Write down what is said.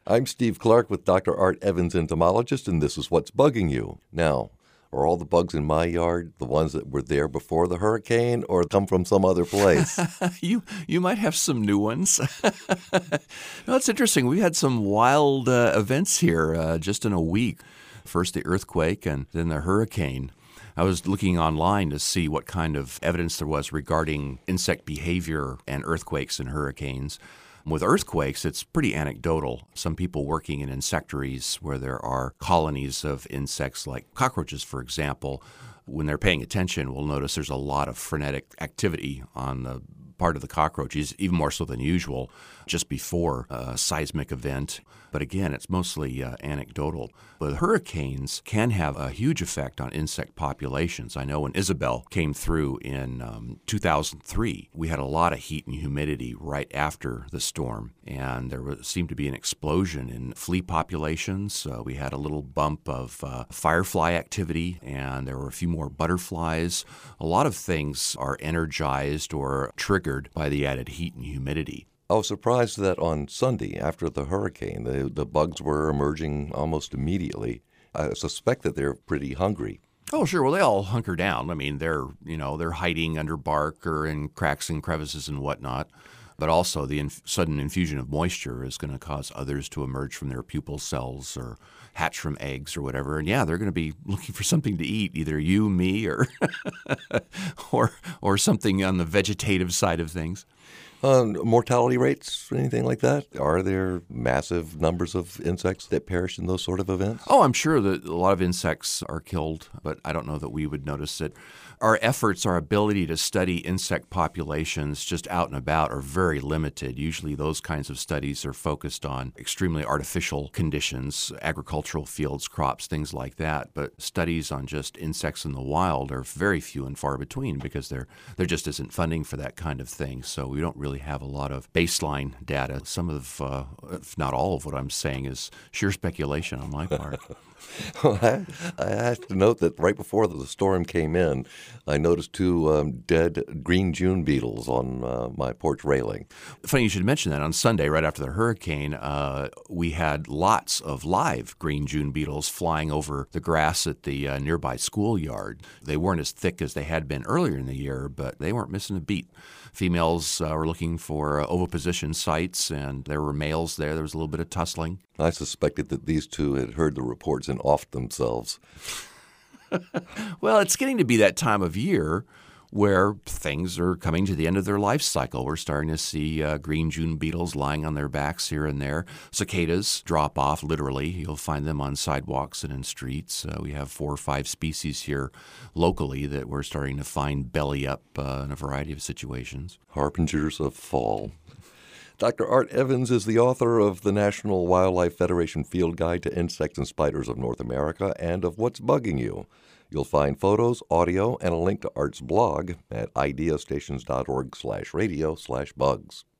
I'm Steve Clark with Dr. Art Evans, entomologist, and this is What's Bugging You. Now, are all the bugs in my yard the ones that were there before the hurricane or come from some other place? You might have some new ones. No, it's interesting. We had some wild events here just in a week. First the earthquake and then the hurricane. I was looking online to see what kind of evidence there was regarding insect behavior and earthquakes and hurricanes. With earthquakes, it's pretty anecdotal. Some people working in insectaries where there are colonies of insects like cockroaches, for example, when they're paying attention, will notice there's a lot of frenetic activity on the part of the cockroaches, even more so than usual, just before a seismic event. But again, it's mostly anecdotal. But hurricanes can have a huge effect on insect populations. I know when Isabel came through in 2003, we had a lot of heat and humidity right after the storm, and seemed to be an explosion in flea populations. We had a little bump of firefly activity, and there were a few more butterflies. A lot of things are energized or triggered by the added heat and humidity. I was surprised that on Sunday, after the hurricane, the bugs were emerging almost immediately. I suspect that they're pretty hungry. Oh, sure. Well, they all hunker down. I mean, they're hiding under bark or in cracks and crevices and whatnot. But also the sudden infusion of moisture is going to cause others to emerge from their pupal cells or hatch from eggs or whatever. And yeah, they're going to be looking for something to eat, either you, me, or or something on the vegetative side of things. Mortality rates, anything like that? Are there massive numbers of insects that perish in those sort of events? Oh, I'm sure that a lot of insects are killed, but I don't know that we would notice it. Our efforts, our ability to study insect populations just out and about are very limited. Usually those kinds of studies are focused on extremely artificial conditions, agricultural fields, crops, things like that. But studies on just insects in the wild are very few and far between because there just isn't funding for that kind of thing. So we don't really have a lot of baseline data. Some of, if not all of what I'm saying is sheer speculation on my part. Well, I have to note that right before the storm came in, I noticed two dead green June beetles on my porch railing. Funny you should mention that. On Sunday, right after the hurricane, we had lots of live green June beetles flying over the grass at the nearby schoolyard. They weren't as thick as they had been earlier in the year, but they weren't missing a beat. Females were looking for oviposition sites, and there were males there. There was a little bit of tussling. I suspected that these two had heard the reports and offed themselves. Well, it's getting to be that time of year where things are coming to the end of their life cycle. We're starting to see green June beetles lying on their backs here and there. Cicadas drop off, literally. You'll find them on sidewalks and in streets. We have 4 or 5 species here locally that we're starting to find belly up in a variety of situations. Harbingers of fall. Dr. Art Evans is the author of the National Wildlife Federation Field Guide to Insects and Spiders of North America and of What's Bugging You. You'll find photos, audio, and a link to Art's blog at ideastations.org/radio/bugs.